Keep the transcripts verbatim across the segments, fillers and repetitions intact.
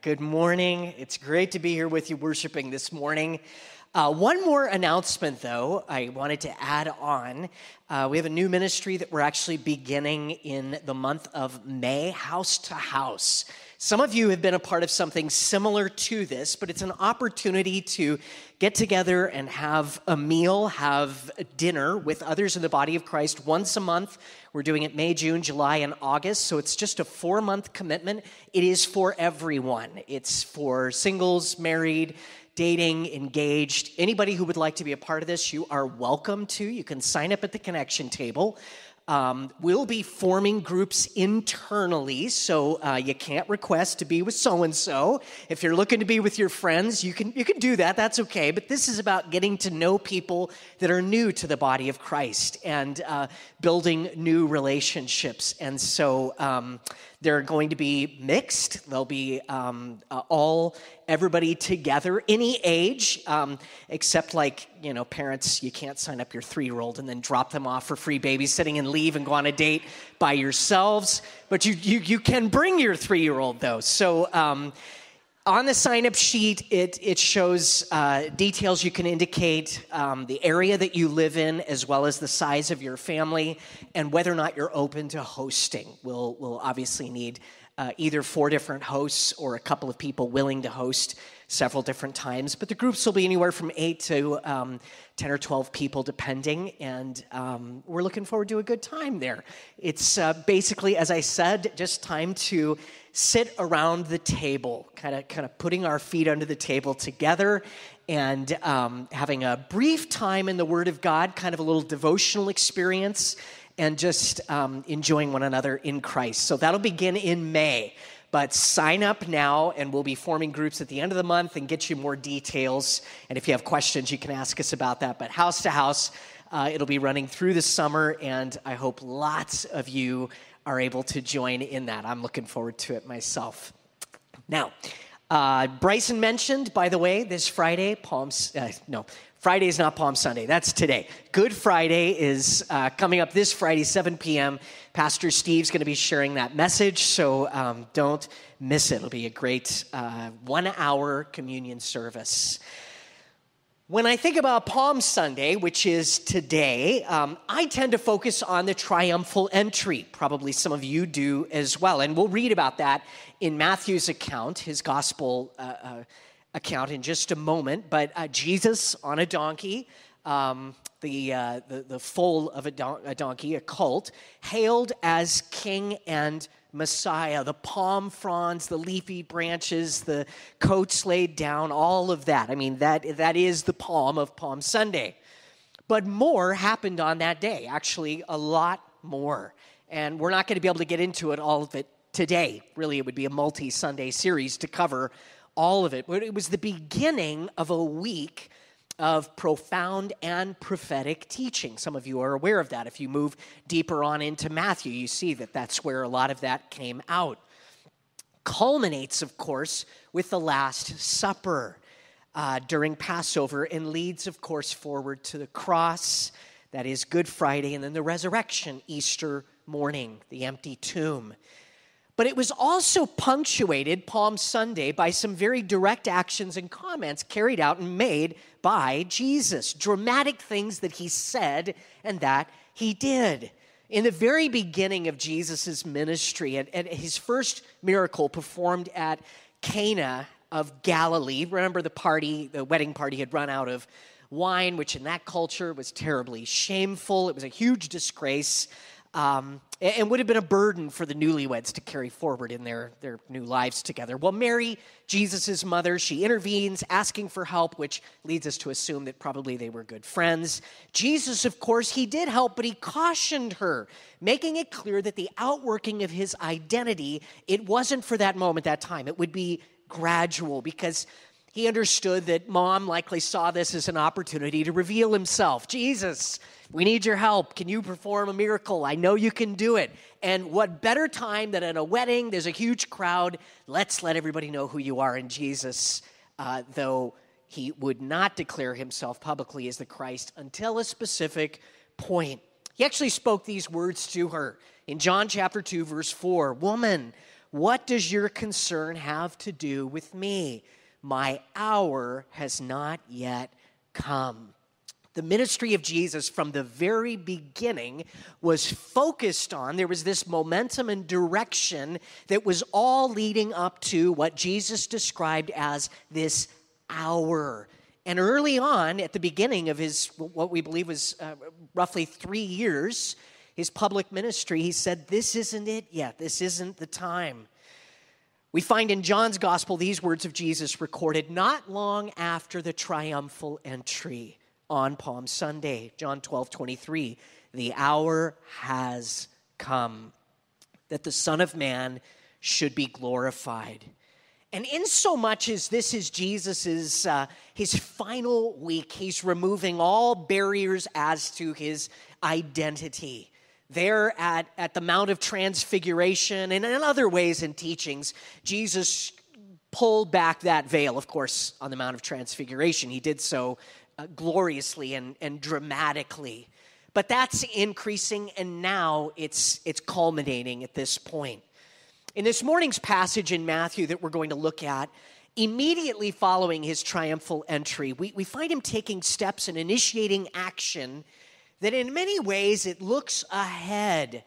Good morning. It's great to be here with you worshiping this morning. Uh, one more announcement, though, I wanted to add on. Uh, we have a new ministry that we're actually beginning in the month of May, House to House. Some of you have been a part of something similar to this, but it's an opportunity to get together and have a meal, have a dinner with others in the body of Christ once a month. We're doing it May, June, July, and August, so it's just a four-month commitment. It is for everyone. It's for singles, married, dating, engaged. Anybody who would like to be a part of this, you are welcome to. You can sign up at the connection table. Um, we'll be forming groups internally, so uh, you can't request to be with so-and-so. If you're looking to be with your friends, you can you can do that. That's okay. But this is about getting to know people that are new to the body of Christ and uh, building new relationships. And so um, they're going to be mixed. They'll be um, uh, all, everybody together, any age, um, except like, you know, parents, you can't sign up your three-year-old and then drop them off for free babysitting and leave and go on a date by yourselves. But you you, you can bring your three-year-old, though. So um, on the sign-up sheet, it, it shows uh, details you can indicate, um, the area that you live in, as well as the size of your family, and whether or not you're open to hosting. We'll, we'll obviously need uh, either four different hosts or a couple of people willing to host several different times. But the groups will be anywhere from eight to um, ten or twelve people, depending, and um, we're looking forward to a good time there. It's uh, basically, as I said, just time to sit around the table, kind of kind of putting our feet under the table together and um, having a brief time in the Word of God, kind of a little devotional experience, and just um, enjoying one another in Christ. So that'll begin in May. But sign up now, and we'll be forming groups at the end of the month and get you more details. And if you have questions, you can ask us about that. But house to house, uh, it'll be running through the summer, and I hope lots of you are able to join in that. I'm looking forward to it myself. Now, uh, Bryson mentioned, by the way, this Friday, Palm, uh, no, Friday is not Palm Sunday. That's today. Good Friday is uh, coming up this Friday, seven p.m. Pastor Steve's going to be sharing that message, so um, don't miss it. It'll be a great uh, one-hour communion service. When I think about Palm Sunday, which is today, um, I tend to focus on the triumphal entry. Probably some of you do as well. And we'll read about that in Matthew's account, his gospel uh, uh, account, in just a moment. But uh, Jesus on a donkey, um, the, uh, the the foal of a, don- a donkey, a colt, hailed as king and Messiah, the palm fronds, the leafy branches, the coats laid down, all of that. I mean, that that is the palm of Palm Sunday. But more happened on that day, actually a lot more. And we're not going to be able to get into it, all of it, today. Really, it would be a multi-Sunday series to cover all of it. But it was the beginning of a week of profound and prophetic teaching. Some of you are aware of that. If you move deeper on into Matthew, you see that that's where a lot of that came out. Culminates, of course, with the Last Supper uh, during Passover, and leads, of course, forward to the cross. That is Good Friday, and then the resurrection, Easter morning, the empty tomb. But it was also punctuated, Palm Sunday, by some very direct actions and comments carried out and made by Jesus. Dramatic things that he said and that he did. In the very beginning of Jesus' ministry, at, at his first miracle performed at Cana of Galilee, remember the party, the wedding party had run out of wine, which in that culture was terribly shameful. It was a huge disgrace. Um, and would have been a burden for the newlyweds to carry forward in their, their new lives together. Well, Mary, Jesus' mother, she intervenes, asking for help, which leads us to assume that probably they were good friends. Jesus, of course, he did help, but he cautioned her, making it clear that the outworking of his identity, it wasn't for that moment, that time. It would be gradual, because he understood that Mom likely saw this as an opportunity to reveal himself. Jesus, we need your help. Can you perform a miracle? I know you can do it. And what better time than at a wedding? There's a huge crowd. Let's let everybody know who you are. And Jesus, uh, though he would not declare himself publicly as the Christ until a specific point, he actually spoke these words to her in John chapter two, verse four. Woman, what does your concern have to do with me? My hour has not yet come. The ministry of Jesus from the very beginning was focused on, there was this momentum and direction that was all leading up to what Jesus described as this hour. And early on, at the beginning of his, what we believe was uh, roughly three years, his public ministry, he said, this isn't it yet. This isn't the time. We find in John's gospel these words of Jesus recorded not long after the triumphal entry on Palm Sunday. John twelve twenty-three, the hour has come that the Son of Man should be glorified. And in so much as this is Jesus's uh, his final week, he's removing all barriers as to his identity. There at, at the Mount of Transfiguration and in other ways and teachings, Jesus pulled back that veil. Of course, on the Mount of Transfiguration, he did so uh, gloriously and, and dramatically. But that's increasing, and now it's it's culminating at this point. In this morning's passage in Matthew that we're going to look at, immediately following his triumphal entry, we, we find him taking steps and initiating action that in many ways it looks ahead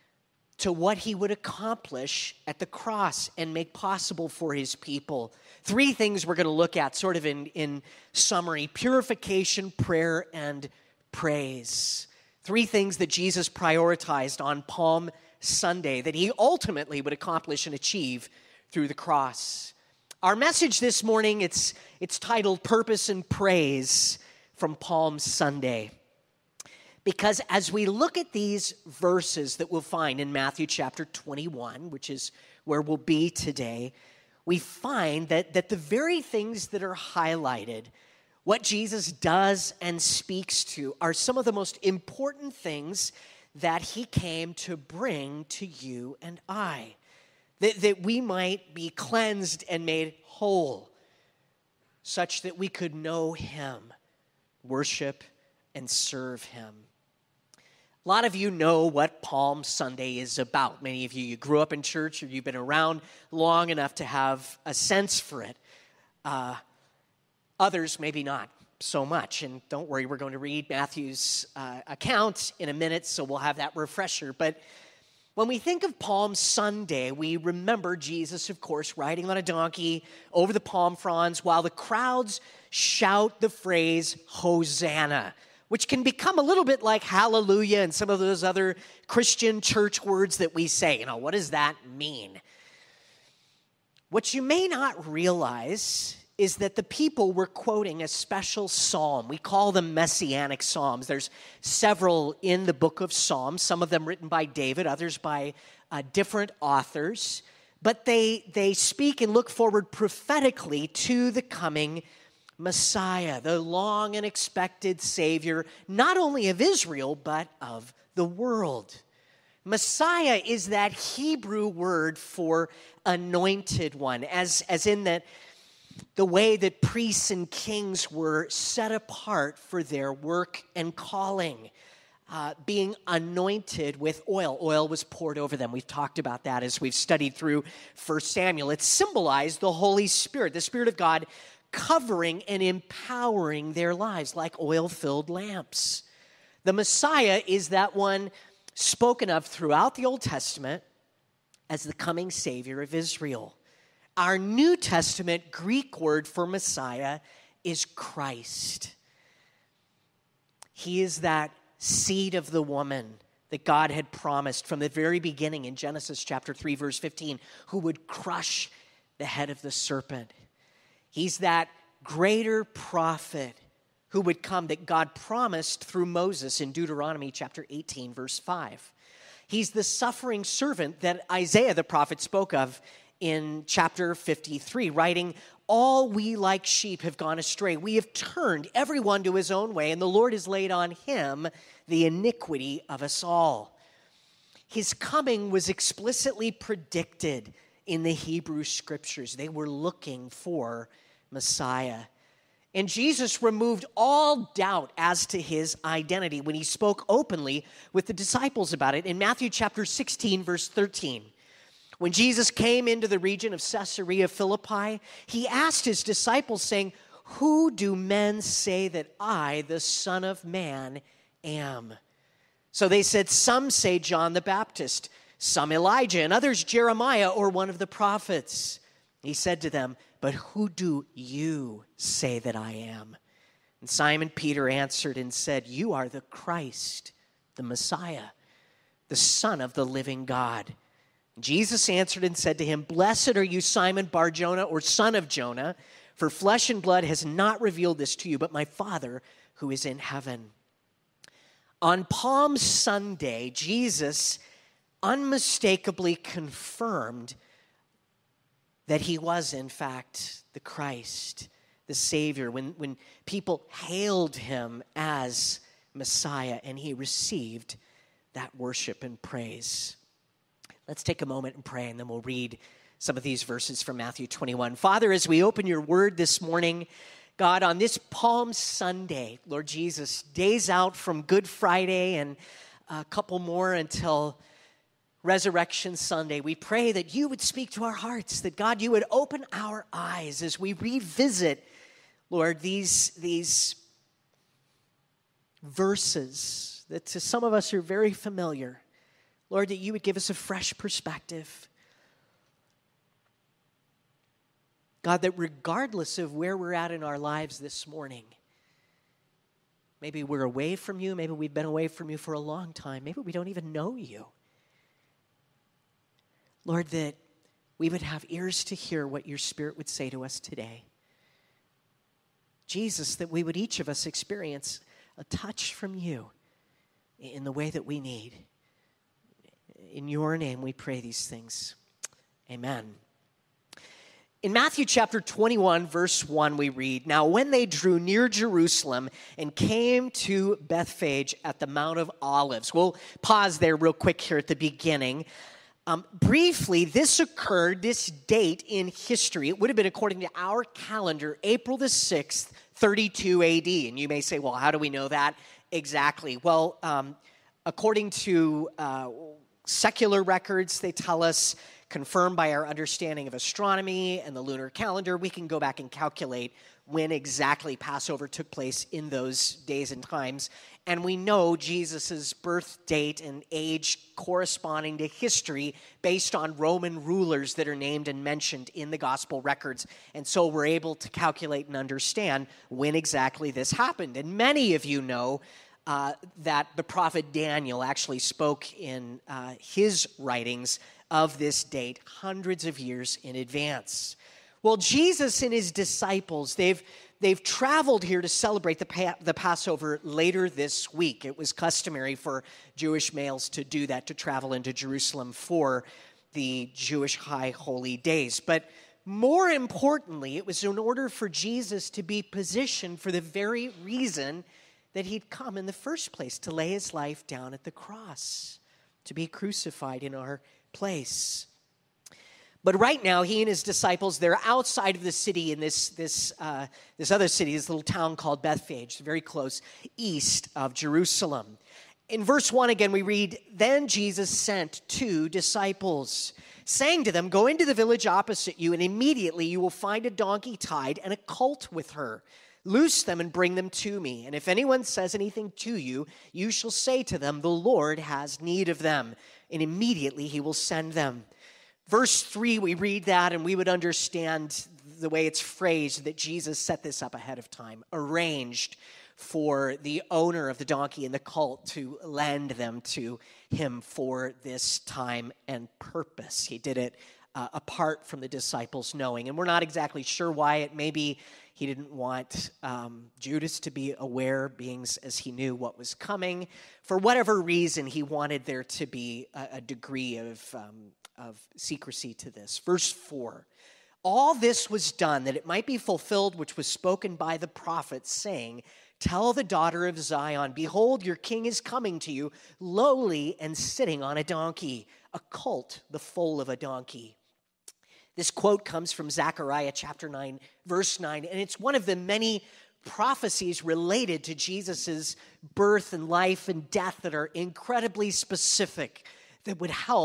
to what he would accomplish at the cross and make possible for his people. Three things we're going to look at sort of in, in summary: purification, prayer, and praise. Three things that Jesus prioritized on Palm Sunday that he ultimately would accomplish and achieve through the cross. Our message this morning, it's, it's titled Purpose and Praise from Palm Sunday. Because as we look at these verses that we'll find in Matthew chapter twenty-one, which is where we'll be today, we find that, that the very things that are highlighted, what Jesus does and speaks to, are some of the most important things that he came to bring to you and I, that, that we might be cleansed and made whole, such that we could know him, worship, and serve him. A lot of you know what Palm Sunday is about. Many of you, you grew up in church or you've been around long enough to have a sense for it. Uh, others, maybe not so much. And don't worry, we're going to read Matthew's uh, account in a minute, so we'll have that refresher. But when we think of Palm Sunday, we remember Jesus, of course, riding on a donkey over the palm fronds while the crowds shout the phrase, Hosanna, which can become a little bit like hallelujah and some of those other Christian church words that we say. You know, what does that mean? What you may not realize is that the people were quoting a special psalm. We call them messianic psalms. There's several in the book of Psalms, some of them written by David, others by uh, different authors. But they, they speak and look forward prophetically to the coming Messiah, the long and expected Savior, not only of Israel, but of the world. Messiah is that Hebrew word for anointed one, as, as in that the way that priests and kings were set apart for their work and calling, uh, being anointed with oil. Oil was poured over them. We've talked about that as we've studied through First Samuel. It symbolized the Holy Spirit, the Spirit of God, covering and empowering their lives like oil-filled lamps. The Messiah is that one spoken of throughout the Old Testament as the coming Savior of Israel. Our New Testament Greek word for Messiah is Christ. He is that seed of the woman that God had promised from the very beginning in Genesis chapter three, verse fifteen, who would crush the head of the serpent. He's that greater prophet who would come that God promised through Moses in Deuteronomy chapter eighteen, verse five. He's the suffering servant that Isaiah the prophet spoke of in chapter fifty-three, writing, "All we like sheep have gone astray. We have turned everyone to his own way, and the Lord has laid on him the iniquity of us all." His coming was explicitly predicted in the Hebrew scriptures. They were looking for Messiah. And Jesus removed all doubt as to his identity when he spoke openly with the disciples about it in Matthew chapter sixteen, verse thirteen. When Jesus came into the region of Caesarea Philippi, he asked his disciples, saying, "Who do men say that I, the Son of Man, am?" So they said, "Some say John the Baptist, some Elijah, and others Jeremiah or one of the prophets." He said to them, "But who do you say that I am?" And Simon Peter answered and said, "You are the Christ, the Messiah, the Son of the living God." And Jesus answered and said to him, "Blessed are you, Simon Bar-Jonah, or son of Jonah, for flesh and blood has not revealed this to you, but my Father who is in heaven." On Palm Sunday, Jesus unmistakably confirmed that he was, in fact, the Christ, the Savior, when, when people hailed him as Messiah, and he received that worship and praise. Let's take a moment and pray, and then we'll read some of these verses from Matthew twenty-one. Father, as we open your word this morning, God, on this Palm Sunday, Lord Jesus, days out from Good Friday and a couple more until Resurrection Sunday, we pray that you would speak to our hearts, that God, you would open our eyes as we revisit, Lord, these, these verses that to some of us are very familiar. Lord, that you would give us a fresh perspective. God, that regardless of where we're at in our lives this morning, maybe we're away from you, maybe we've been away from you for a long time, maybe we don't even know you. Lord, that we would have ears to hear what your Spirit would say to us today. Jesus, that we would each of us experience a touch from you in the way that we need. In your name we pray these things. Amen. In Matthew chapter twenty-one, verse one, we read, "Now when they drew near Jerusalem and came to Bethphage at the Mount of Olives." We'll pause there real quick here at the beginning. Um, briefly, this occurred, this date in history, it would have been according to our calendar, April the sixth, thirty-two A D. And you may say, well, how do we know that exactly? Well, um, according to uh, secular records, they tell us, confirmed by our understanding of astronomy and the lunar calendar, we can go back and calculate when exactly Passover took place in those days and times. And we know Jesus' birth date and age corresponding to history based on Roman rulers that are named and mentioned in the gospel records. And so we're able to calculate and understand when exactly this happened. And many of you know uh, that the prophet Daniel actually spoke in uh, his writings of this date hundreds of years in advance. Well, Jesus and his disciples, they've they've traveled here to celebrate the, pa- the Passover later this week. It was customary for Jewish males to do that, to travel into Jerusalem for the Jewish high holy days. But more importantly, it was in order for Jesus to be positioned for the very reason that he'd come in the first place, to lay his life down at the cross, to be crucified in our place. But right now, he and his disciples, they're outside of the city in this, this, uh, this other city, this little town called Bethphage, very close east of Jerusalem. In verse one again, we read, "Then Jesus sent two disciples, saying to them, 'Go into the village opposite you, and immediately you will find a donkey tied and a colt with her. Loose them and bring them to me. And if anyone says anything to you, you shall say to them, the Lord has need of them, and immediately he will send them.'" Verse three, we read that and we would understand the way it's phrased that Jesus set this up ahead of time, arranged for the owner of the donkey and the colt to lend them to him for this time and purpose. He did it uh, apart from the disciples knowing. And we're not exactly sure why. It may be he didn't want um, Judas to be aware, being as he knew what was coming. For whatever reason, he wanted there to be a, a degree of um, of secrecy to this. Verse four, "All this was done that it might be fulfilled which was spoken by the prophets, saying, 'Tell the daughter of Zion, behold, your king is coming to you, lowly and sitting on a donkey, a colt, the foal of a donkey.'" This quote comes from Zechariah chapter nine, verse nine, and it's one of the many prophecies related to Jesus' birth and life and death that are incredibly specific, that would help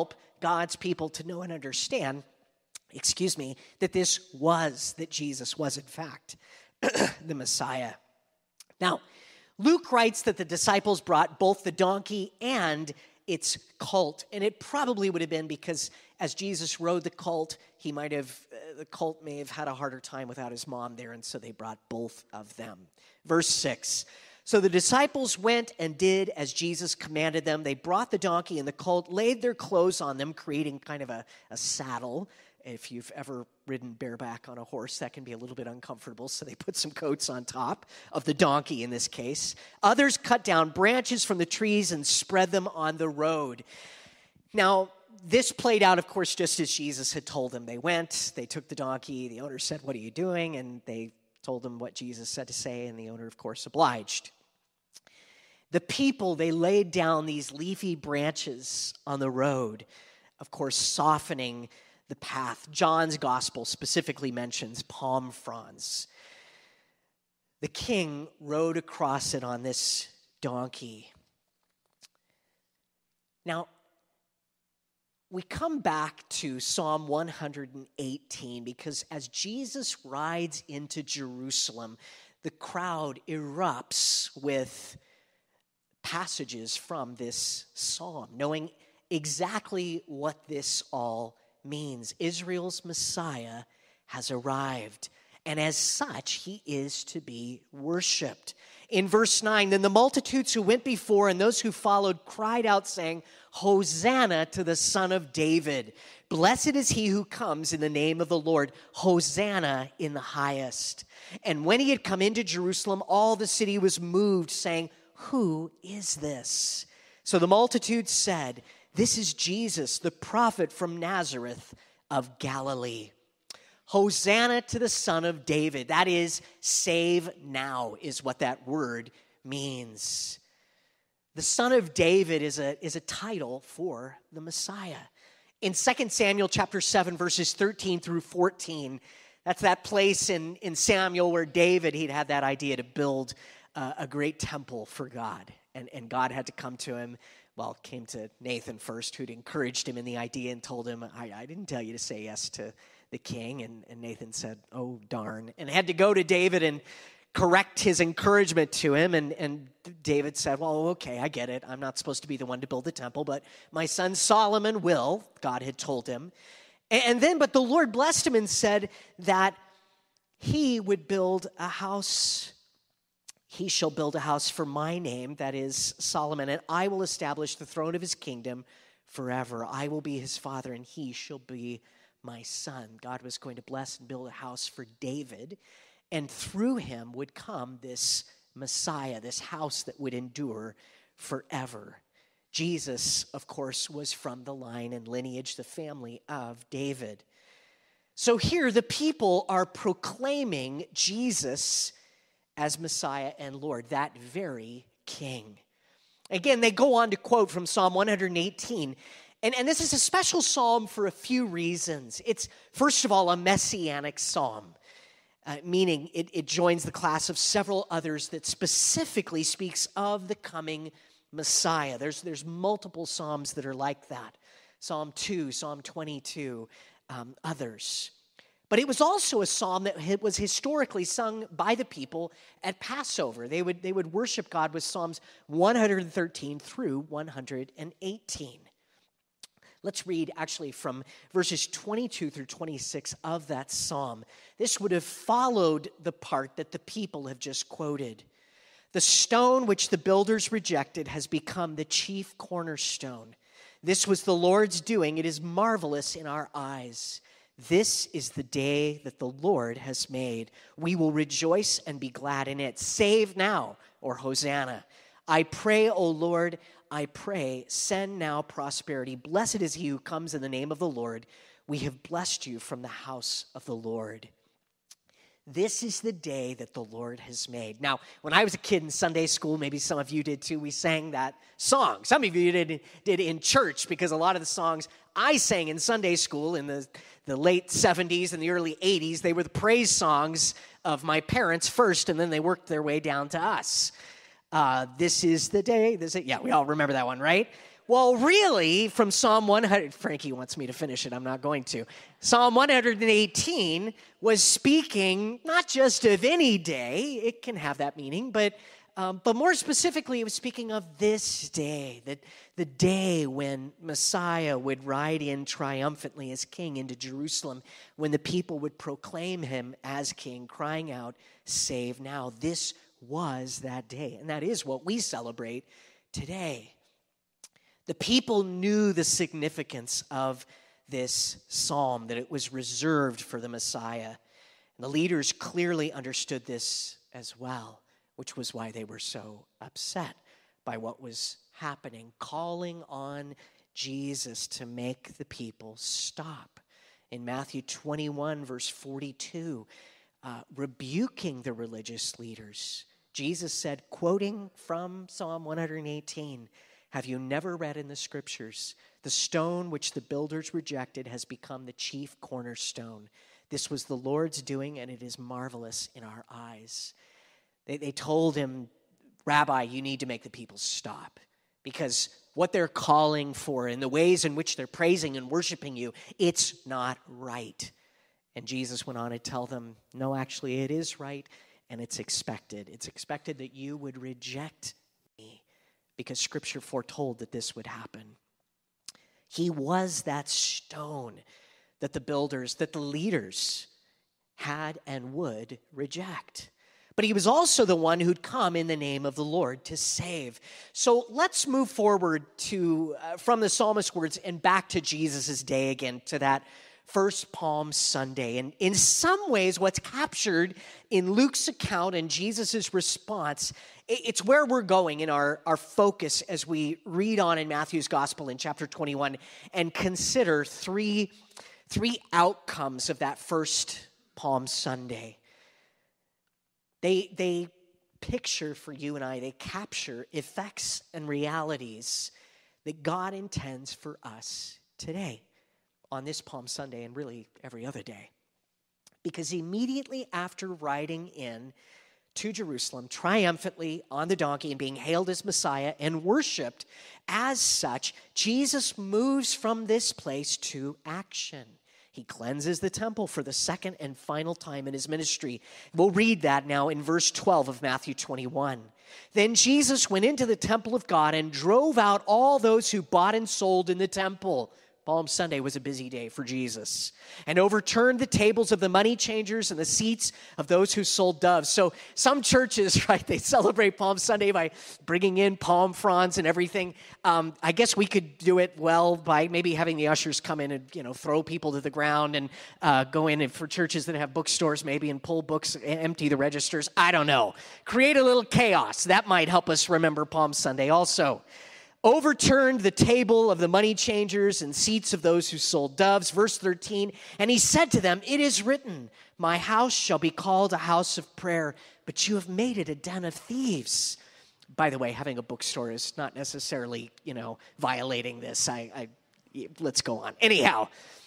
God's people to know and understand, excuse me, that this was, that Jesus was in fact the Messiah. Now, Luke writes that the disciples brought both the donkey and its colt, and it probably would have been because as Jesus rode the colt, he might have, uh, the colt may have had a harder time without his mom there, and so they brought both of them. Verse six, so the disciples went and did as Jesus commanded them. They brought the donkey and the colt, laid their clothes on them, creating kind of a, a saddle. If you've ever ridden bareback on a horse, that can be a little bit uncomfortable, so they put some coats on top of the donkey in this case. Others cut down branches from the trees and spread them on the road. Now, this played out, of course, just as Jesus had told them. They went, they took the donkey, the owner said, "What are you doing?" And they told them what Jesus said to say, and the owner, of course, obliged. The people, they laid down these leafy branches on the road, of course, softening the path. John's gospel specifically mentions palm fronds. The king rode across it on this donkey. Now, we come back to Psalm one eighteen because as Jesus rides into Jerusalem, the crowd erupts with passages from this psalm, knowing exactly what this all means. Israel's Messiah has arrived, and as such, he is to be worshiped. In verse nine, then the multitudes who went before and those who followed cried out, saying, Hosanna to the Son of David. Blessed is he who comes in the name of the Lord. Hosanna in the highest. And when he had come into Jerusalem, all the city was moved, saying, Who is this? So the multitude said, This is Jesus, the prophet from Nazareth of Galilee. Hosanna to the Son of David. That is, save now, is what that word means. The Son of David is a, is a title for the Messiah. In Second Samuel chapter seven, verses thirteen through fourteen, that's that place in, in Samuel where David, he'd had that idea to build uh, a great temple for God. And, and God had to come to him. Well, came to Nathan first, who'd encouraged him in the idea and told him, I, I didn't tell you to say yes to the king. And, and Nathan said, oh, darn. And had to go to David and correct his encouragement to him. And, and David said, well, okay, I get it. I'm not supposed to be the one to build the temple, but my son Solomon will, God had told him. And, and then, but the Lord blessed him and said that he would build a house. He shall build a house for my name, that is Solomon, and I will establish the throne of his kingdom forever. I will be his father, and he shall be my son. God was going to bless and build a house for David, and through him would come this Messiah, this house that would endure forever. Jesus, of course, was from the line and lineage, the family of David. So here the people are proclaiming Jesus as Messiah and Lord, that very King. Again, they go on to quote from Psalm one eighteen, and, and this is a special psalm for a few reasons. It's, first of all, a messianic psalm, uh, meaning it, it joins the class of several others that specifically speaks of the coming Messiah. There's, there's multiple psalms that are like that. Psalm two, Psalm twenty-two, um, others. But it was also a psalm that was historically sung by the people at Passover. They would, they would worship God with Psalms one thirteen through one eighteen. Let's read actually from verses twenty-two through twenty-six of that psalm. This would have followed the part that the people have just quoted. The stone which the builders rejected has become the chief cornerstone. This was the Lord's doing. It is marvelous in our eyes. This is the day that the Lord has made. We will rejoice and be glad in it. Save now, or Hosanna. I pray, O Lord, I pray, send now prosperity. Blessed is he who comes in the name of the Lord. We have blessed you from the house of the Lord. This is the day that the Lord has made. Now, when I was a kid in Sunday school, maybe some of you did too, we sang that song. Some of you did, did in church, because a lot of the songs I sang in Sunday school in the, the late seventies and the early eighties, they were the praise songs of my parents first, and then they worked their way down to us. Uh, this is the day. This is, yeah, we all remember that one, right? Well, really, from Psalm one hundred, Frankie wants me to finish it, I'm not going to. Psalm one hundred eighteen was speaking not just of any day, it can have that meaning, but um, but more specifically, it was speaking of this day, that the day when Messiah would ride in triumphantly as king into Jerusalem, when the people would proclaim him as king, crying out, "Save now." This was that day, and that is what we celebrate today. The people knew the significance of this psalm, that it was reserved for the Messiah. And the leaders clearly understood this as well, which was why they were so upset by what was happening, calling on Jesus to make the people stop. In Matthew twenty-one, verse forty-two, uh, rebuking the religious leaders, Jesus said, quoting from Psalm one hundred eighteen, "Have you never read in the scriptures, the stone which the builders rejected has become the chief cornerstone. This was the Lord's doing, and it is marvelous in our eyes." They, they told him, "Rabbi, you need to make the people stop, because what they're calling for and the ways in which they're praising and worshiping you, it's not right." And Jesus went on to tell them, "No, actually, it is right, and it's expected. It's expected that you would reject me, because Scripture foretold that this would happen." He was that stone that the builders, that the leaders had and would reject. But he was also the one who'd come in the name of the Lord to save. So let's move forward to uh, from the psalmist's words and back to Jesus' day again, to that first Palm Sunday. And in some ways, what's captured in Luke's account and Jesus' response, it's where we're going in our, our focus as we read on in Matthew's gospel in chapter twenty-one and consider three, three outcomes of that first Palm Sunday. They, they picture for you and I, they capture effects and realities that God intends for us today on this Palm Sunday and really every other day. Because immediately after riding in to Jerusalem triumphantly on the donkey and being hailed as Messiah and worshiped as such, Jesus moves from this place to action. He cleanses the temple for the second and final time in his ministry. We'll read that now in verse twelve of Matthew twenty-one. "Then Jesus went into the temple of God and drove out all those who bought and sold in the temple." Palm Sunday was a busy day for Jesus. "And overturned the tables of the money changers and the seats of those who sold doves." So some churches, right, they celebrate Palm Sunday by bringing in palm fronds and everything. Um, I guess we could do it well by maybe having the ushers come in and, you know, throw people to the ground and uh, go in, and for churches that have bookstores maybe, and pull books, empty the registers. I don't know. Create a little chaos. That might help us remember Palm Sunday also. "Overturned the table of the money changers and seats of those who sold doves." Verse thirteen, "And he said to them, 'It is written, my house shall be called a house of prayer, but you have made it a den of thieves.'" By the way, having a bookstore is not necessarily, you know, violating this. I, I let's go on. Anyhow,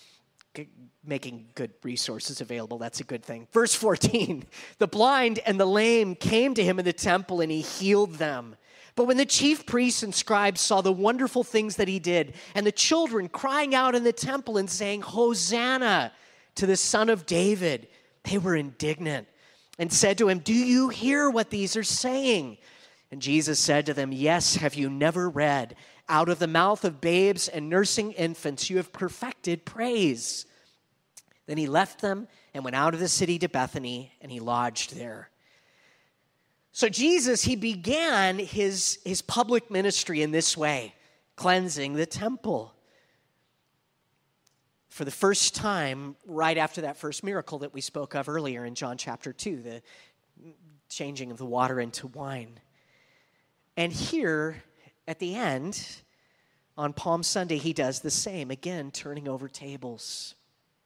making good resources available, that's a good thing. Verse fourteen, "The blind and the lame came to him in the temple, and he healed them. But when the chief priests and scribes saw the wonderful things that he did, and the children crying out in the temple and saying, 'Hosanna to the Son of David,' they were indignant and said to him, 'Do you hear what these are saying?' And Jesus said to them, 'Yes, have you never read, out of the mouth of babes and nursing infants you have perfected praise?' Then he left them and went out of the city to Bethany, and he lodged there." So Jesus, he began his, his public ministry in this way, cleansing the temple. For the first time, right after that first miracle that we spoke of earlier in John chapter two, the changing of the water into wine. And here, at the end, on Palm Sunday, he does the same, again, turning over tables.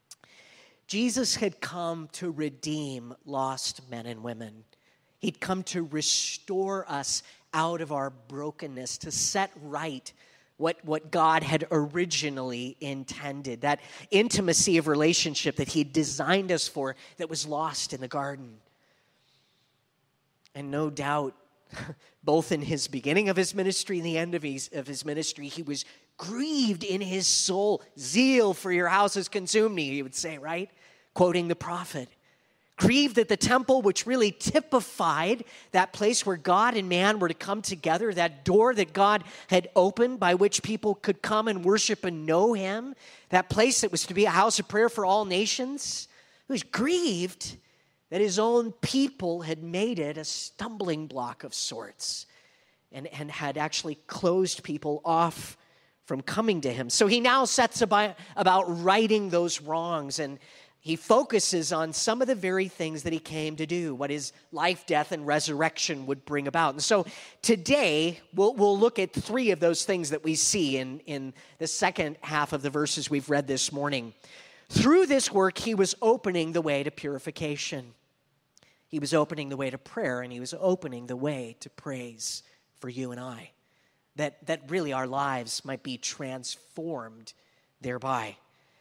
Jesus had come to redeem lost men and women. He'd come to restore us out of our brokenness, to set right what, what God had originally intended, that intimacy of relationship that he designed us for that was lost in the garden. And no doubt, both in his beginning of his ministry and the end of his, of his ministry, he was grieved in his soul. Zeal for your house has consumed me, he would say, right? Quoting the prophet. Grieved at the temple, which really typified that place where God and man were to come together, that door that God had opened by which people could come and worship and know him, that place that was to be a house of prayer for all nations. He was grieved that his own people had made it a stumbling block of sorts and, and had actually closed people off from coming to him. So he now sets about, about righting those wrongs, and he focuses on some of the very things that he came to do, what his life, death, and resurrection would bring about. And so today, we'll, we'll look at three of those things that we see in, in the second half of the verses we've read this morning. Through this work, he was opening the way to purification. He was opening the way to prayer, and he was opening the way to praise for you and I, that, that really our lives might be transformed thereby.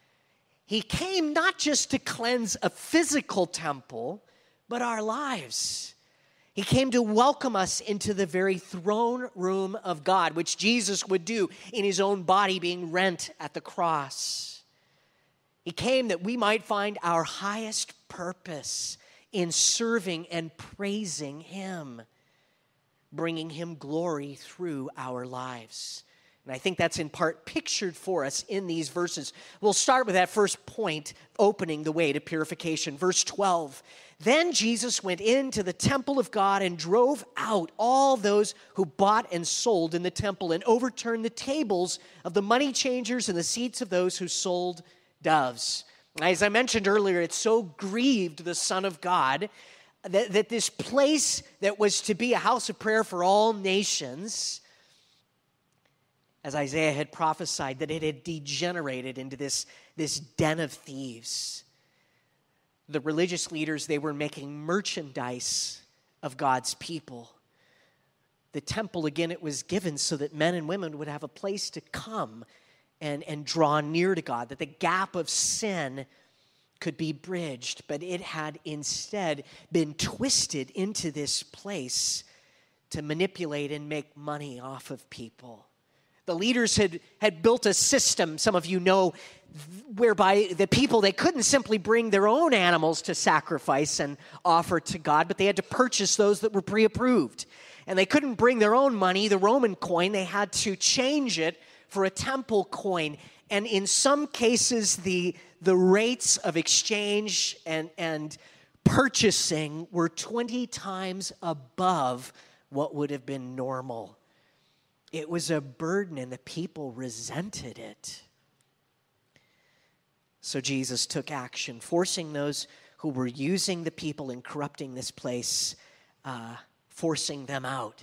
He came not just to cleanse a physical temple, but our lives. He came to welcome us into the very throne room of God, which Jesus would do in his own body being rent at the cross. He came that we might find our highest purpose in serving and praising him, bringing him glory through our lives. And I think that's in part pictured for us in these verses. We'll start with that first point, opening the way to purification. Verse twelve, then Jesus went into the temple of God and drove out all those who bought and sold in the temple and overturned the tables of the money changers and the seats of those who sold doves. As I mentioned earlier, it so grieved the Son of God that, that this place that was to be a house of prayer for all nations, as Isaiah had prophesied, that it had degenerated into this, this den of thieves. The religious leaders, they were making merchandise of God's people. The temple, again, it was given so that men and women would have a place to come and, and draw near to God, that the gap of sin could be bridged, but it had instead been twisted into this place to manipulate and make money off of people. The leaders had, had built a system, some of you know, whereby the people, they couldn't simply bring their own animals to sacrifice and offer to God, but they had to purchase those that were pre-approved. And they couldn't bring their own money, the Roman coin. They had to change it for a temple coin. And in some cases, the, the rates of exchange and, and purchasing were twenty times above what would have been normal. It was a burden, and the people resented it. So Jesus took action, forcing those who were using the people and corrupting this place, uh, forcing them out.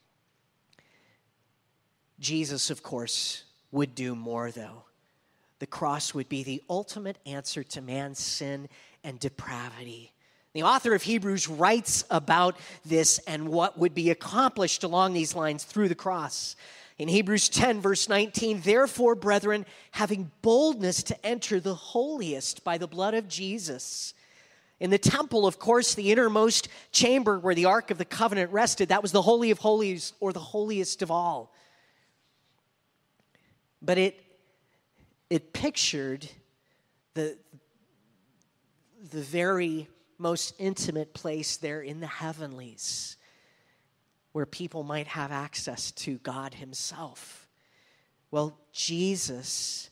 Jesus, of course, would do more, though. The cross would be the ultimate answer to man's sin and depravity. The author of Hebrews writes about this and what would be accomplished along these lines through the cross. In Hebrews ten, verse nineteen, therefore, brethren, having boldness to enter the holiest by the blood of Jesus. In the temple, of course, the innermost chamber where the Ark of the Covenant rested, that was the Holy of Holies, or the holiest of all. But it, it pictured the, the very most intimate place there in the heavenlies, where people might have access to God himself. Well, Jesus,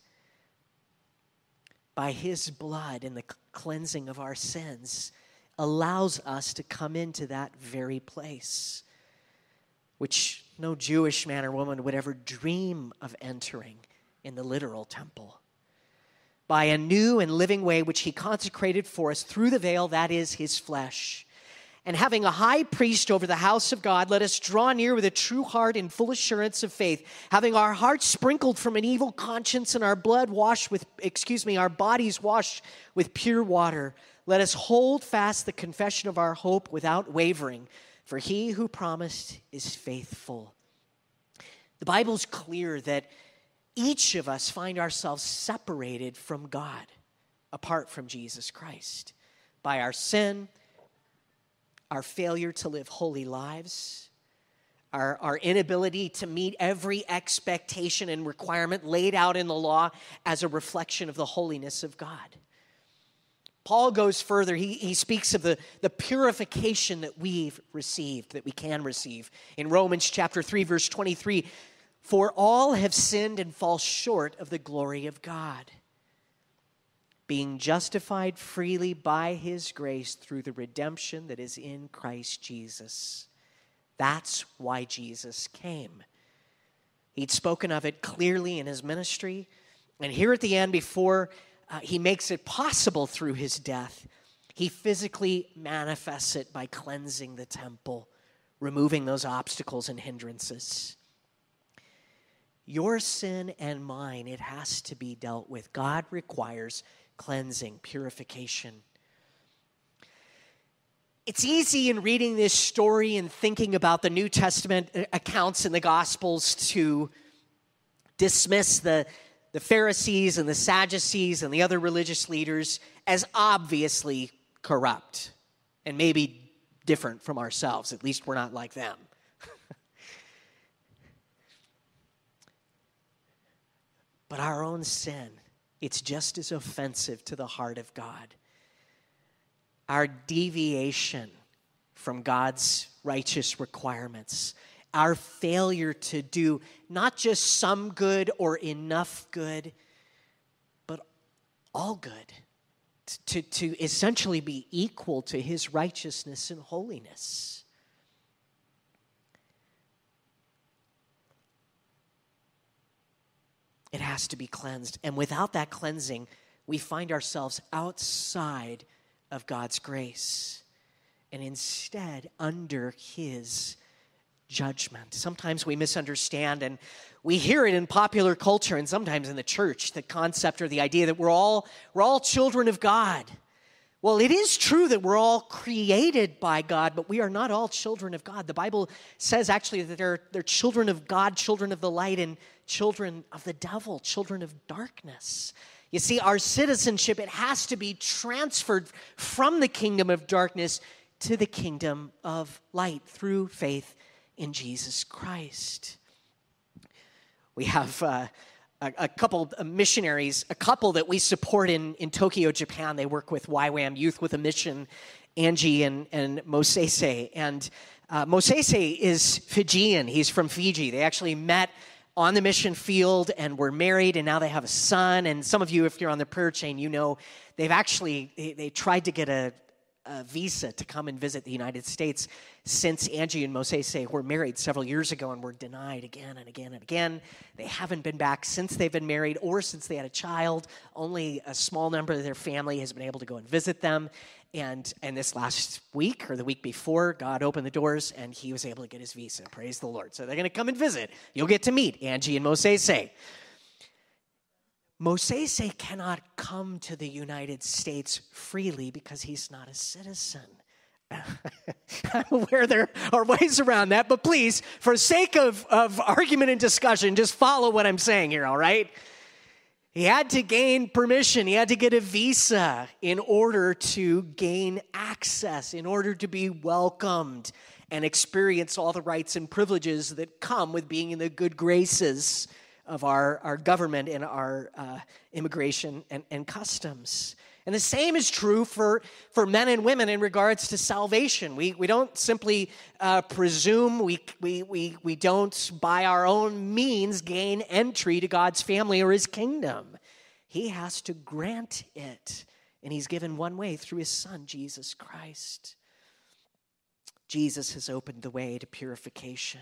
by his blood and the cleansing of our sins, allows us to come into that very place, which no Jewish man or woman would ever dream of entering in the literal temple. By a new and living way which he consecrated for us through the veil, that is his flesh. And having a high priest over the house of God, let us draw near with a true heart and full assurance of faith, having our hearts sprinkled from an evil conscience and our blood washed with, excuse me, our bodies washed with pure water. Let us hold fast the confession of our hope without wavering, for he who promised is faithful. The Bible's clear that each of us find ourselves separated from God apart from Jesus Christ by our sin, our failure to live holy lives, our, our inability to meet every expectation and requirement laid out in the law as a reflection of the holiness of God. Paul goes further. He, he speaks of the, the purification that we've received, that we can receive. In Romans chapter three, verse twenty-three, for all have sinned and fall short of the glory of God, being justified freely by his grace through the redemption that is in Christ Jesus. That's why Jesus came. He'd spoken of it clearly in his ministry. And here at the end, before uh, he makes it possible through his death, he physically manifests it by cleansing the temple, removing those obstacles and hindrances. Your sin and mine, it has to be dealt with. God requires cleansing, purification. It's easy in reading this story and thinking about the New Testament accounts in the Gospels to dismiss the, the Pharisees and the Sadducees and the other religious leaders as obviously corrupt and maybe different from ourselves. At least we're not like them. But our own sin, it's just as offensive to the heart of God. Our deviation from God's righteous requirements, our failure to do not just some good or enough good, but all good, to, to essentially be equal to his righteousness and holiness. It has to be cleansed. And without that cleansing, we find ourselves outside of God's grace and instead under his judgment. Sometimes we misunderstand, and we hear it in popular culture and sometimes in the church, the concept or the idea that we're all, we're all children of God. Well, it is true that we're all created by God, but we are not all children of God. The Bible says actually that they're, they're children of God, children of the light, and children of the devil, children of darkness. You see, our citizenship, it has to be transferred from the kingdom of darkness to the kingdom of light through faith in Jesus Christ. We have uh, a, a couple of missionaries, a couple that we support in, in Tokyo, Japan. They work with Y WAM, Youth with a Mission, Angie and, and Mosese. And uh, Mosese is Fijian. He's from Fiji. They actually met on the mission field and were married, and now they have a son. And some of you, if you're on the prayer chain, you know they've actually, they, they tried to get a, a visa to come and visit the United States since Angie and Mosese were married several years ago and were denied again and again and again. They haven't been back since they've been married or since they had a child. Only a small number of their family has been able to go and visit them. And, and this last week or the week before, God opened the doors and he was able to get his visa. Praise the Lord. So they're going to come and visit. You'll get to meet Angie and Mosese. Mosese cannot come to the United States freely because he's not a citizen. I'm aware there are ways around that, but please, for sake of, of argument and discussion, just follow what I'm saying here, all right? He had to gain permission. He had to get a visa in order to gain access, in order to be welcomed and experience all the rights and privileges that come with being in the good graces of our, our government and our uh, immigration and, and customs. And the same is true for, for men and women in regards to salvation. We, we don't simply uh, presume, we, we, we, we don't by our own means gain entry to God's family or his kingdom. He has to grant it. And he's given one way through his son, Jesus Christ. Jesus has opened the way to purification.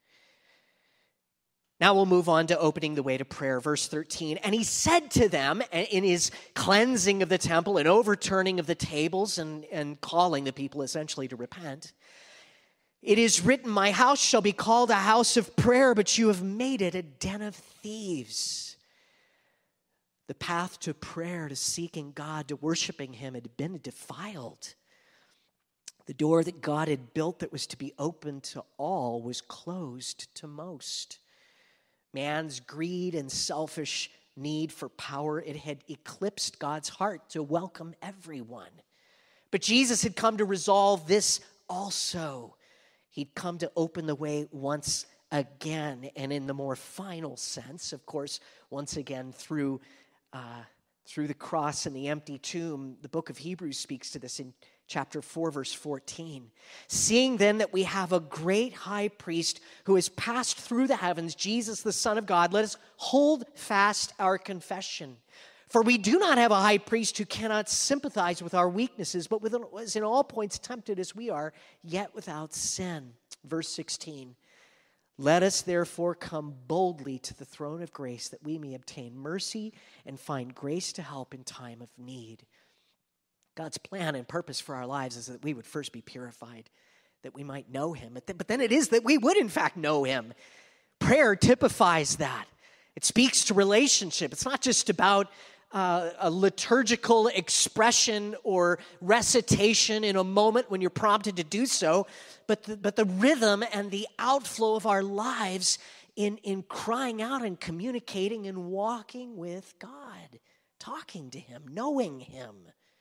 Now we'll move on to opening the way to prayer. Verse thirteen, and he said to them in his cleansing of the temple and overturning of the tables and, and calling the people essentially to repent, it is written, my house shall be called a house of prayer, but you have made it a den of thieves. The path to prayer, to seeking God, to worshiping him had been defiled. The door that God had built that was to be open to all was closed to most. Man's greed and selfish need for power, it had eclipsed God's heart to welcome everyone. But Jesus had come to resolve this also. He'd come to open the way once again, and in the more final sense, of course, once again through uh, through the cross and the empty tomb. The book of Hebrews speaks to this in chapter four, verse fourteen. Seeing then that we have a great high priest who has passed through the heavens, Jesus, the Son of God, let us hold fast our confession. For we do not have a high priest who cannot sympathize with our weaknesses, but was in all points tempted as we are, yet without sin. Verse sixteen. Let us therefore come boldly to the throne of grace that we may obtain mercy and find grace to help in time of need. God's plan and purpose for our lives is that we would first be purified, that we might know him. But then it is that we would in fact know him. Prayer typifies that. It speaks to relationship. It's not just about uh, a liturgical expression or recitation in a moment when you're prompted to do so, but the, but the rhythm and the outflow of our lives in, in crying out and communicating and walking with God, talking to him, knowing him.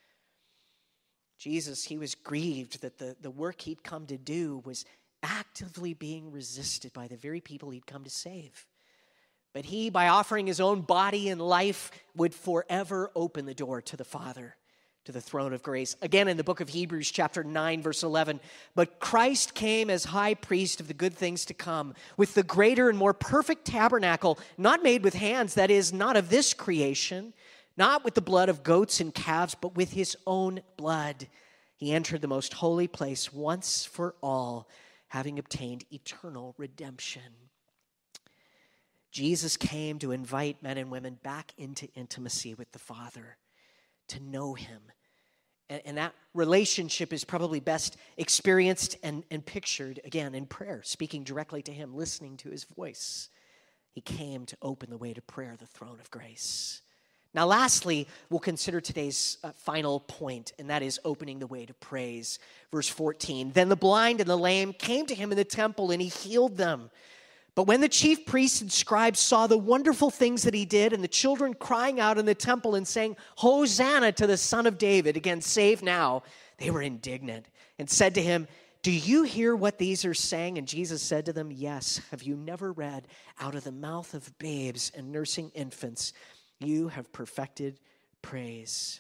Jesus, he was grieved that the, the work he'd come to do was actively being resisted by the very people he'd come to save. But he, by offering his own body and life, would forever open the door to the Father, to the throne of grace. Again, in the book of Hebrews, chapter nine, verse eleven, but Christ came as high priest of the good things to come, with the greater and more perfect tabernacle, not made with hands, that is, not of this creation, not with the blood of goats and calves, but with his own blood. He entered the most holy place once for all, having obtained eternal redemption. Jesus came to invite men and women back into intimacy with the Father, to know him. And, and that relationship is probably best experienced and, and pictured, again, in prayer, speaking directly to him, listening to his voice. He came to open the way to prayer, the throne of grace. Now, lastly, we'll consider today's uh, final point, and that is opening the way to praise. Verse fourteen, then the blind and the lame came to him in the temple, and he healed them. But when the chief priests and scribes saw the wonderful things that he did, and the children crying out in the temple and saying, Hosanna to the Son of David, again, save now, they were indignant and said to him, do you hear what these are saying? And Jesus said to them, yes, have you never read, out of the mouth of babes and nursing infants, you have perfected praise.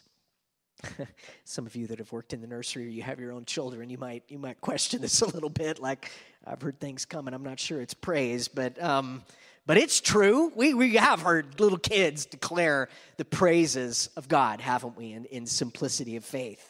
Some of you that have worked in the nursery or you have your own children, you might you might question this a little bit, like, I've heard things coming, I'm not sure it's praise, but um, but it's true. We we have heard little kids declare the praises of God, haven't we, in, in simplicity of faith.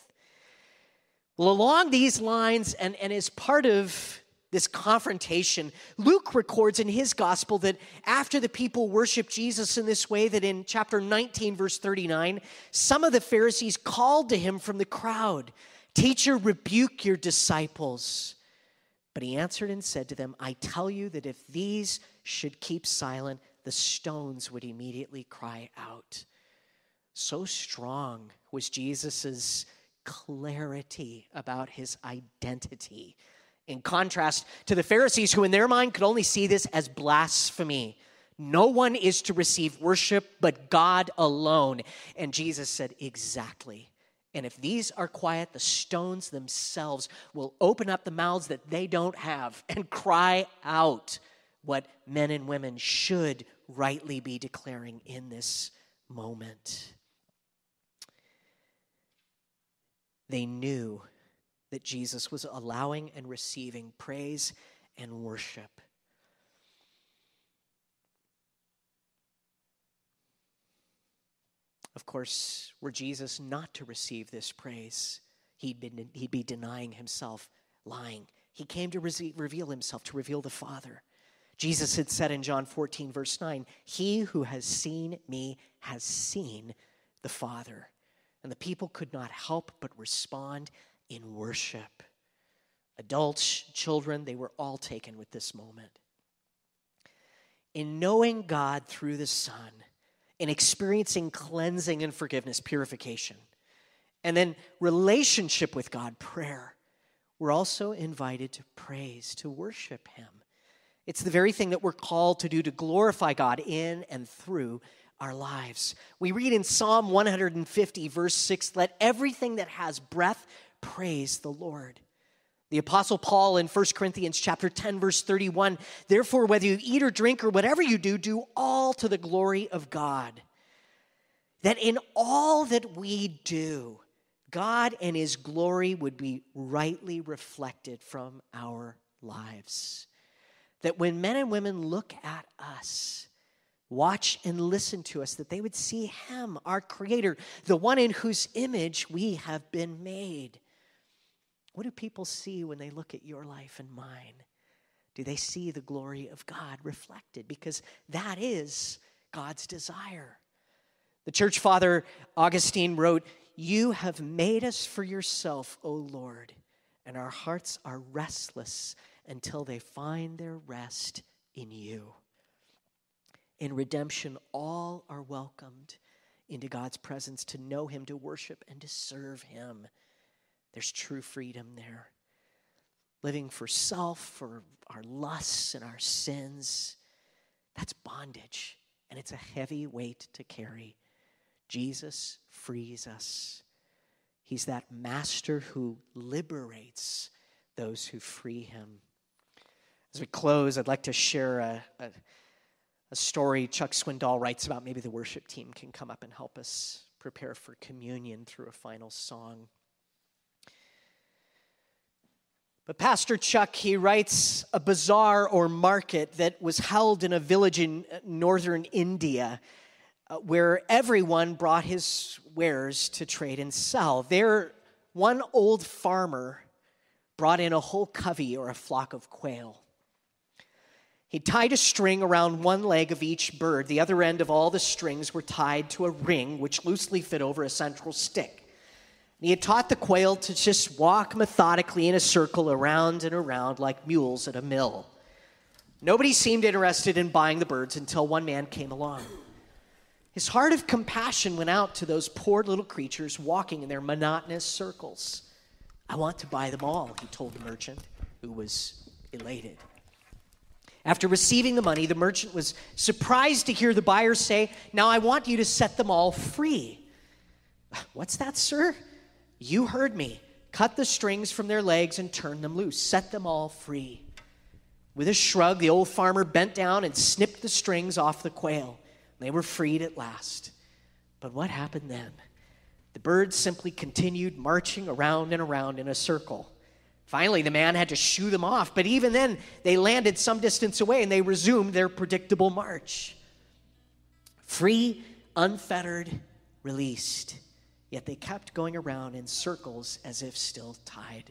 Well, along these lines, and, and as part of this confrontation, Luke records in his gospel that after the people worshiped Jesus in this way, that in chapter nineteen, verse thirty-nine, some of the Pharisees called to him from the crowd, Teacher, rebuke your disciples. But he answered and said to them, I tell you that if these should keep silent, the stones would immediately cry out. So strong was Jesus's clarity about his identity, in contrast to the Pharisees, who in their mind could only see this as blasphemy. No one is to receive worship but God alone. And Jesus said, exactly. And if these are quiet, the stones themselves will open up the mouths that they don't have and cry out what men and women should rightly be declaring in this moment. They knew that Jesus was allowing and receiving praise and worship. Of course, were Jesus not to receive this praise, he'd, been, he'd be denying himself, lying. He came to re- reveal himself, to reveal the Father. Jesus had said in John fourteen, verse nine, he who has seen me has seen the Father. And the people could not help but respond in worship. Adults, children, they were all taken with this moment. In knowing God through the Son, in experiencing cleansing and forgiveness, purification, and then relationship with God, prayer, we're also invited to praise, to worship him. It's the very thing that we're called to do, to glorify God in and through our lives. We read in Psalm one fifty, verse six, let everything that has breath praise the Lord. The Apostle Paul in First Corinthians chapter ten, verse thirty-one, therefore, whether you eat or drink or whatever you do, do all to the glory of God. That in all that we do, God and his glory would be rightly reflected from our lives. That when men and women look at us, watch and listen to us, that they would see him, our Creator, the one in whose image we have been made. What do people see when they look at your life and mine? Do they see the glory of God reflected? Because that is God's desire. The church father Augustine wrote, "You have made us for yourself, O Lord, and our hearts are restless until they find their rest in you." In redemption, all are welcomed into God's presence to know him, to worship, and to serve him. There's true freedom there. Living for self, for our lusts and our sins, that's bondage, and it's a heavy weight to carry. Jesus frees us. He's that master who liberates those who free him. As we close, I'd like to share a, a, a story Chuck Swindoll writes about. Maybe the worship team can come up and help us prepare for communion through a final song. But Pastor Chuck, he writes a bazaar or market that was held in a village in northern India, Uh, where everyone brought his wares to trade and sell. There, one old farmer brought in a whole covey or a flock of quail. He tied a string around one leg of each bird. The other end of all the strings were tied to a ring which loosely fit over a central stick. And he had taught the quail to just walk methodically in a circle around and around like mules at a mill. Nobody seemed interested in buying the birds until one man came along. His heart of compassion went out to those poor little creatures walking in their monotonous circles. "I want to buy them all," he told the merchant, who was elated. After receiving the money, the merchant was surprised to hear the buyer say, "Now I want you to set them all free." "What's that, sir?" "You heard me. Cut the strings from their legs and turn them loose. Set them all free." With a shrug, the old farmer bent down and snipped the strings off the quail. They were freed at last. But what happened then? The birds simply continued marching around and around in a circle. Finally, the man had to shoo them off, but even then, they landed some distance away and they resumed their predictable march. Free, unfettered, released. Yet they kept going around in circles as if still tied.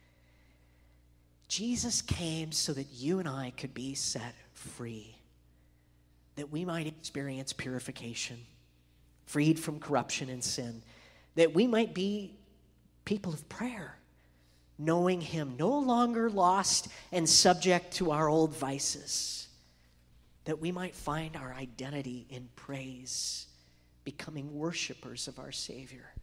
Jesus came so that you and I could be set free, that we might experience purification, freed from corruption and sin, that we might be people of prayer, knowing him, no longer lost and subject to our old vices, that we might find our identity in praise, becoming worshipers of our Savior.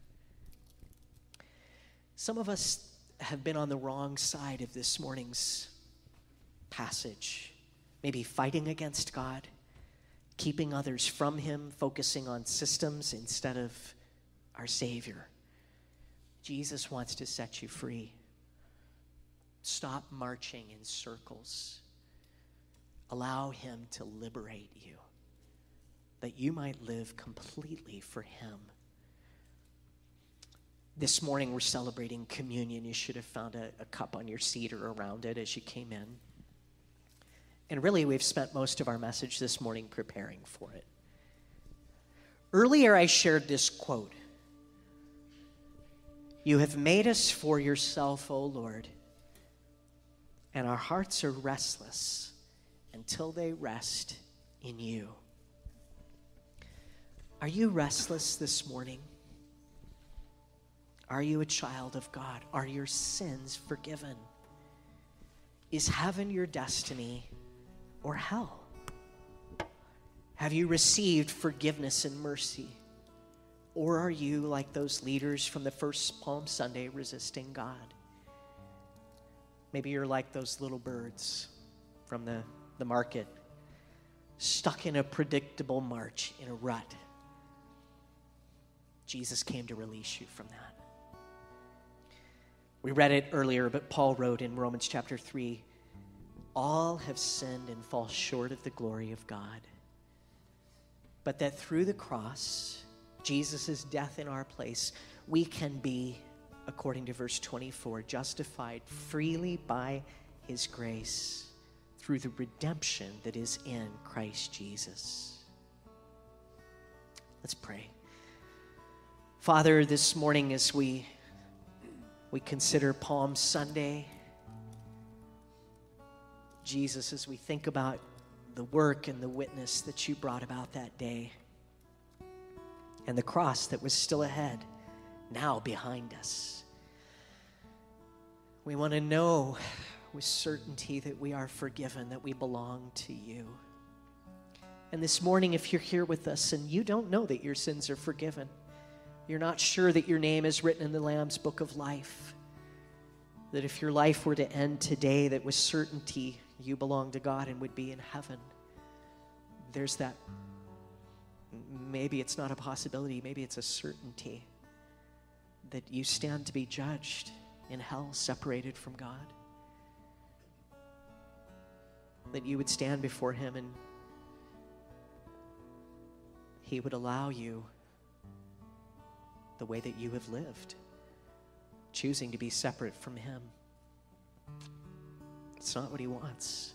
Some of us have been on the wrong side of this morning's passage, maybe fighting against God, keeping others from him, focusing on systems instead of our Savior. Jesus wants to set you free. Stop marching in circles. Allow him to liberate you, that you might live completely for him. This morning we're celebrating communion. You should have found a, a cup on your seat or around it as you came in. And really, we've spent most of our message this morning preparing for it. Earlier, I shared this quote. "You have made us for yourself, O Lord, and our hearts are restless until they rest in you." Are you restless this morning? Are you a child of God? Are your sins forgiven? Is heaven your destiny or hell? Have you received forgiveness and mercy? Or are you like those leaders from the first Palm Sunday resisting God? Maybe you're like those little birds from the, the market, stuck in a predictable march, in a rut. Jesus came to release you from that. We read it earlier, but Paul wrote in Romans chapter three, all have sinned and fall short of the glory of God. But that through the cross, Jesus' death in our place, we can be, according to verse twenty-four, justified freely by his grace through the redemption that is in Christ Jesus. Let's pray. Father, this morning as we, we consider Palm Sunday, Jesus, as we think about the work and the witness that you brought about that day, and the cross that was still ahead, now behind us, we want to know with certainty that we are forgiven, that we belong to you. And this morning, if you're here with us and you don't know that your sins are forgiven, you're not sure that your name is written in the Lamb's book of life, that if your life were to end today, that with certainty you belong to God and would be in heaven, there's that, maybe it's not a possibility, maybe it's a certainty that you stand to be judged in hell, separated from God. That you would stand before him and he would allow you the way that you have lived, choosing to be separate from him. It's not what he wants.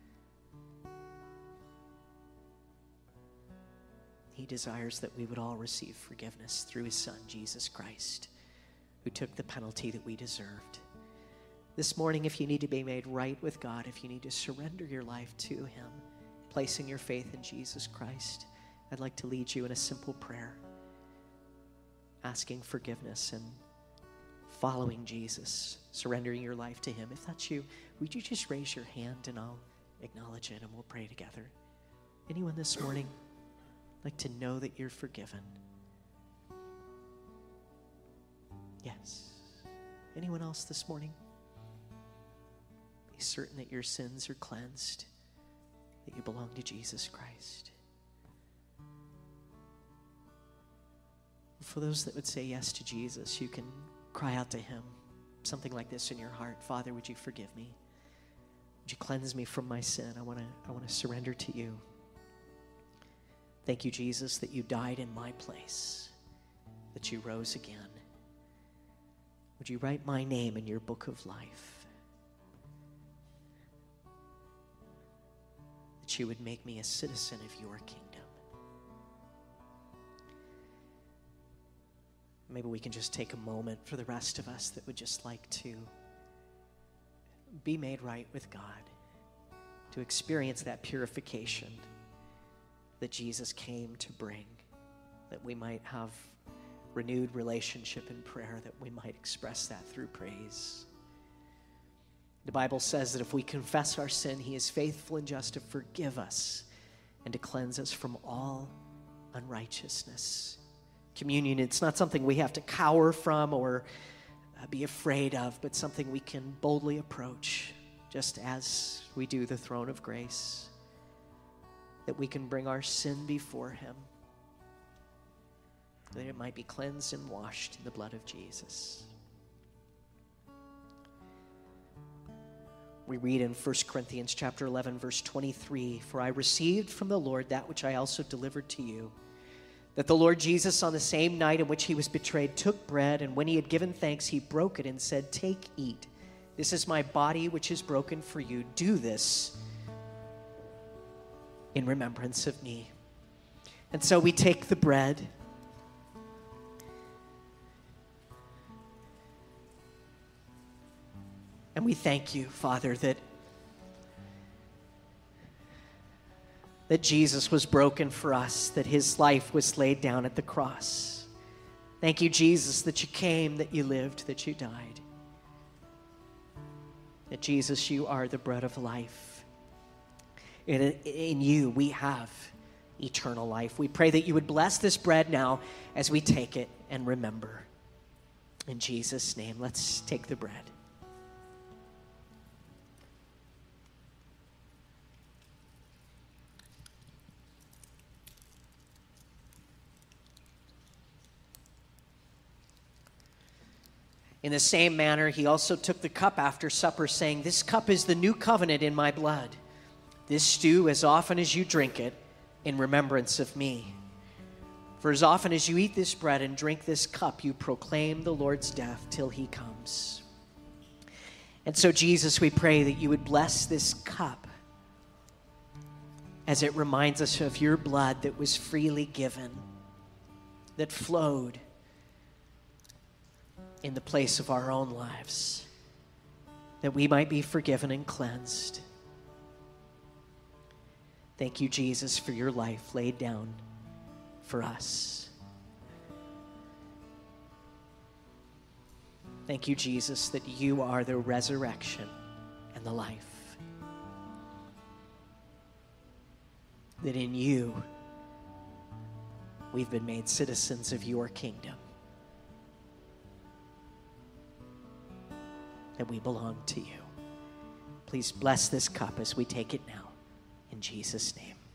He desires that we would all receive forgiveness through his Son, Jesus Christ, who took the penalty that we deserved. This morning, if you need to be made right with God, if you need to surrender your life to him, placing your faith in Jesus Christ, I'd like to lead you in a simple prayer, asking forgiveness and following Jesus, surrendering your life to him. If that's you, would you just raise your hand and I'll acknowledge it and we'll pray together. Anyone this morning like to know that you're forgiven? Yes. Anyone else this morning? Be certain that your sins are cleansed, that you belong to Jesus Christ. For those that would say yes to Jesus, you can cry out to him something like this in your heart. Father, would you forgive me? Would you cleanse me from my sin? I want to I want to surrender to you. Thank you, Jesus, that you died in my place, that you rose again. Would you write my name in your book of life? That you would make me a citizen of your kingdom. Maybe we can just take a moment for the rest of us that would just like to be made right with God, to experience that purification that Jesus came to bring, that we might have renewed relationship in prayer, that we might express that through praise. The Bible says that if we confess our sin, he is faithful and just to forgive us and to cleanse us from all unrighteousness. Communion, it's not something we have to cower from or uh, be afraid of, but something we can boldly approach, just as we do the throne of grace, that we can bring our sin before him, that it might be cleansed and washed in the blood of Jesus. We read in First Corinthians chapter eleven, verse twenty-three, "For I received from the Lord that which I also delivered to you, that the Lord Jesus, on the same night in which he was betrayed, took bread, and when he had given thanks, he broke it and said, 'Take, eat. This is my body, which is broken for you. Do this in remembrance of me.'" And so we take the bread. And we thank you, Father, that, that Jesus was broken for us, that his life was laid down at the cross. Thank you, Jesus, that you came, that you lived, that you died. That, Jesus, you are the bread of life. In, in you, we have eternal life. We pray that you would bless this bread now as we take it and remember. In Jesus' name, let's take the bread. In the same manner, he also took the cup after supper, saying, "This cup is the new covenant in my blood. This do as often as you drink it in remembrance of me. For as often as you eat this bread and drink this cup, you proclaim the Lord's death till he comes." And so, Jesus, we pray that you would bless this cup as it reminds us of your blood that was freely given, that flowed in the place of our own lives, that we might be forgiven and cleansed. Thank you, Jesus, for your life laid down for us. Thank you, Jesus, that you are the resurrection and the life. That in you we've been made citizens of your kingdom. That we belong to you. Please bless this cup as we take it now. In Jesus' name.